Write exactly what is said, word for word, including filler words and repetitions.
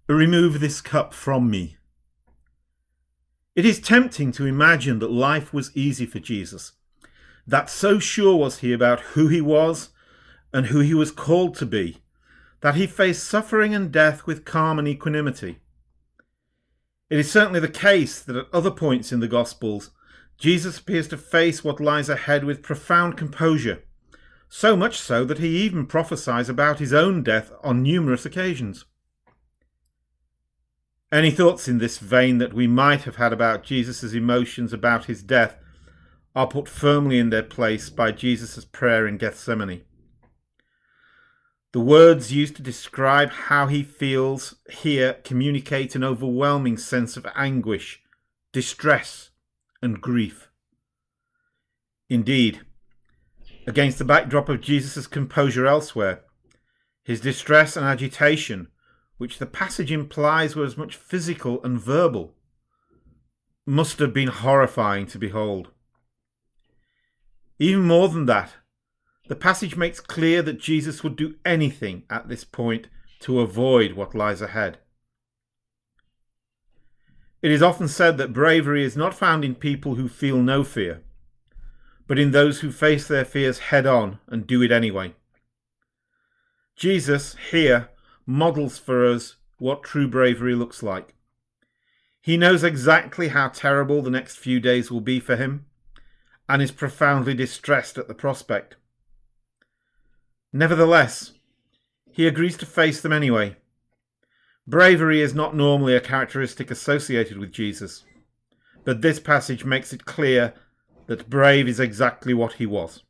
Remove this cup from me. It is tempting to imagine that life was easy for Jesus, that so sure was he about who he was and who he was called to be, that he faced suffering and death with calm and equanimity. It is certainly the case that at other points in the Gospels, Jesus appears to face what lies ahead with profound composure, so much so that he even prophesies about his own death on numerous occasions. Any thoughts in this vein that we might have had about Jesus' emotions about his death are put firmly in their place by Jesus' prayer in Gethsemane. The words used to describe how he feels here communicate an overwhelming sense of anguish, distress, and grief. Indeed, against the backdrop of Jesus' composure elsewhere, his distress and agitation, which the passage implies were as much physical and verbal, must have been horrifying to behold. Even more than that, the passage makes clear that Jesus would do anything at this point to avoid what lies ahead. It is often said that bravery is not found in people who feel no fear, but in those who face their fears head on and do it anyway. Jesus, here, models for us what true bravery looks like. He knows exactly how terrible the next few days will be for him, and is profoundly distressed at the prospect. Nevertheless, he agrees to face them anyway. Bravery is not normally a characteristic associated with Jesus, but this passage makes it clear that brave is exactly what he was.